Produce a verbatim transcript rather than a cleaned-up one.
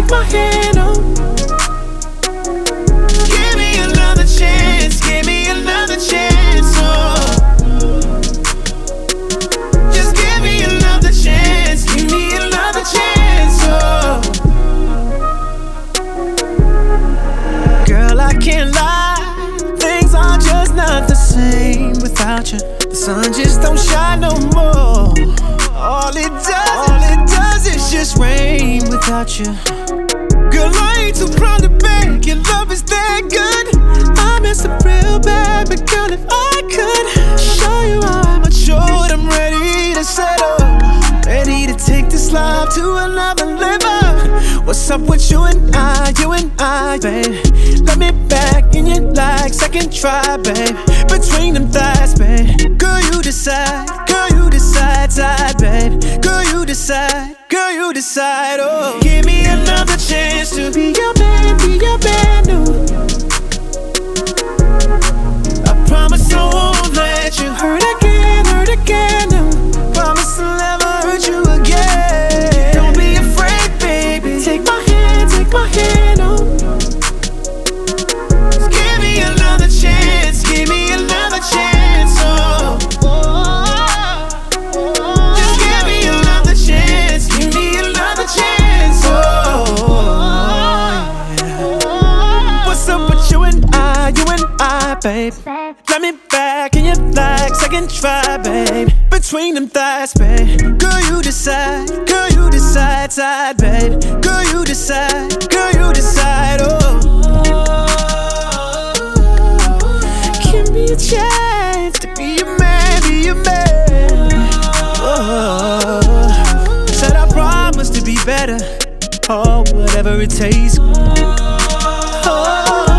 take my hand on. Give me another chance, give me another chance, oh. Just give me another chance, give me another chance, oh. Girl, I can't lie, things are just not the same without you. The sun just don't shine no more. All it does, all it does is just rain without you. Girl, I ain't too proud to beg, your love is that good. I miss it real bad, but girl, if I could show you how I'm matured, I'm ready to settle, ready to take this life to another level. What's up with you and I, you and I, babe? Let me back in you like second try, babe. Between them thighs, babe. Girl, you decide, girl, you decide, side, babe. Girl, you decide, girl, you decide, oh. Give me another chance to be your man, be your man, no. I promise I won't let you hurt again, hurt again, no. Promise I'll never hurt you again. Don't be afraid, baby. Take my hand, take my hand, oh. Just give me another chance, give me another chance, oh. Just give me another chance, give me another chance, oh. What's up with you and I, you and I, babe? Let me back in your like second try, babe. Between them thighs, babe. Girl, you decide, girl, you decide, side, babe. Girl, you decide, girl, you decide, oh. Give me a chance to be your man, be your man, oh. Said I promise to be better, oh, whatever it takes, oh.